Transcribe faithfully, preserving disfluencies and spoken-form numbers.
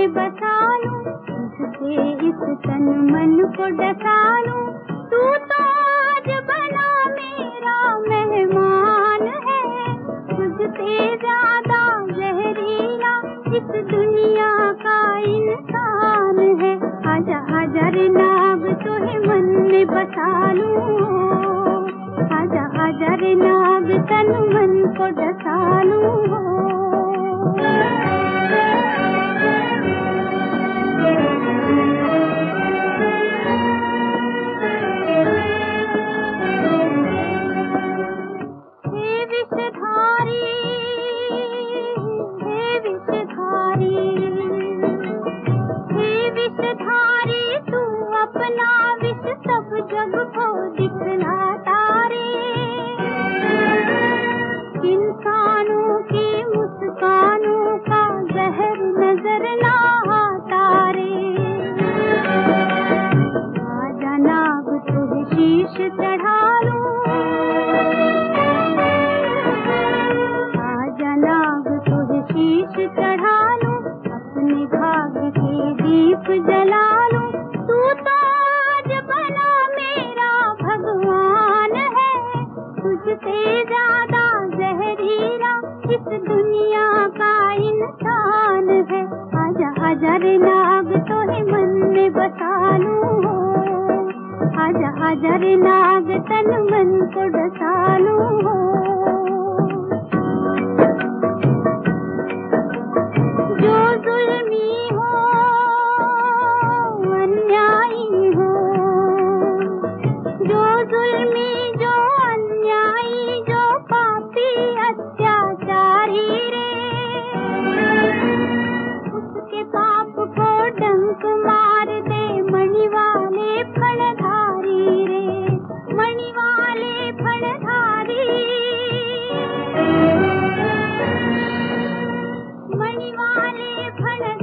में बसा लूं, तुझसे इस तन मन को डसा लूं। तू तो आज बना मेरा मेहमान है, तुझसे ज्यादा जहरीला इस दुनिया का इंसान है। आजा आजा रे नाग तुहे मन में बसा लूं, आजा आजा रे नाग तन मन को डसा लूं। जग को दिखलाता रे, इंसानों की मुस्कानों का जहर नजर ना आता रे। आजा नाग तुझे शीश चढ़ा लूं, आजा नाग तुझे शीश चढ़ा लूं, अपने भाग्य के दीप जला लूं। तू तो तुझसे ज्यादा जहरीला इस दुनिया का इंसान है। आजा आजा रे नाग तोहे मन में बसा लूं, आजा आजा रे नाग तन मन को डसा लूं। जो जुल्मी हो अन्यायी हो, जो जुल्मी जो डंक मार दे मणि वाले फणधारी रे, मणि वाले फणधारी, मणि वाले फण